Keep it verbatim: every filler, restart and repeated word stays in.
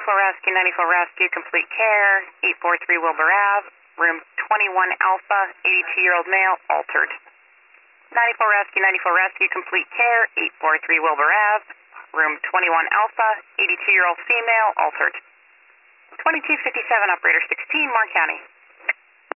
ninety-four Rescue, ninety-four Rescue, complete care, eight forty-three Wilbur Ave, room twenty-one Alpha, eighty-two-year-old male, altered. ninety-four Rescue, ninety-four Rescue, complete care, eight forty-three Wilbur Ave, room twenty-one Alpha, eighty-two-year-old female, altered. twenty-two fifty-seven, operator sixteen, Mark County.